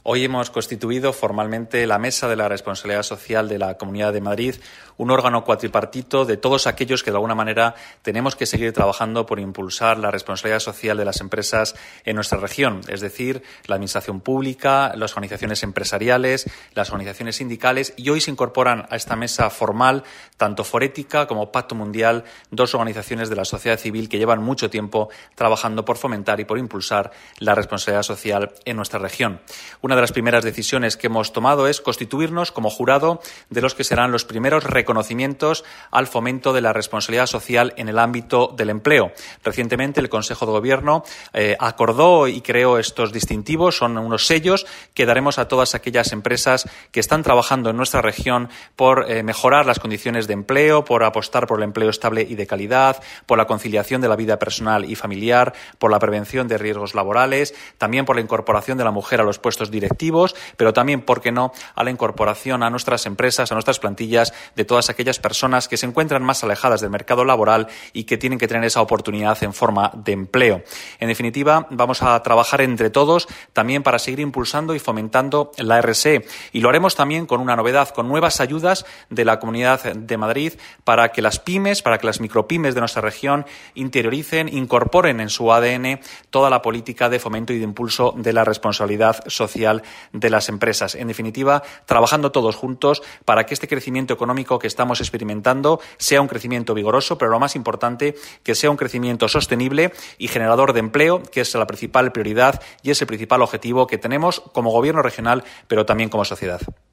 Hoy hemos constituido formalmente la Mesa de la Responsabilidad Social de la Comunidad de Madrid, un órgano cuatripartito de todos aquellos que de alguna manera tenemos que seguir trabajando por impulsar la responsabilidad social de las empresas en nuestra región, es decir, la Administración pública, las organizaciones empresariales, las organizaciones sindicales, y hoy se incorporan a esta mesa formal tanto Forética como Pacto Mundial, dos organizaciones de la sociedad civil que llevan mucho tiempo trabajando por fomentar y por impulsar la responsabilidad social en nuestra región. Una de las primeras decisiones que hemos tomado es constituirnos como jurado de los que serán los primeros reconocimientos al fomento de la responsabilidad social en el ámbito del empleo. Recientemente el Consejo de Gobierno acordó y creó estos distintivos, son unos sellos que daremos a todas aquellas empresas que están trabajando en nuestra región por mejorar las condiciones de empleo, por apostar por el empleo estable y de calidad, por la conciliación de la vida personal y familiar, por la prevención de riesgos laborales, también por la incorporación de la mujer a los puestos directivos, pero también, ¿por qué no?, a la incorporación a nuestras empresas, a nuestras plantillas, de todas aquellas personas que se encuentran más alejadas del mercado laboral y que tienen que tener esa oportunidad en forma de empleo. En definitiva, vamos a trabajar entre todos también para seguir impulsando y fomentando la RSE, y lo haremos también con una novedad, con nuevas ayudas de la Comunidad de Madrid para que las pymes, para que las micropymes de nuestra región interioricen, incorporen en su ADN toda la política de fomento y de impulso de la responsabilidad social de las empresas. En definitiva, trabajando todos juntos para que este crecimiento económico que estamos experimentando sea un crecimiento vigoroso, pero lo más importante, que sea un crecimiento sostenible y generador de empleo, que es la principal prioridad y es el principal objetivo que tenemos como Gobierno regional, pero también como sociedad.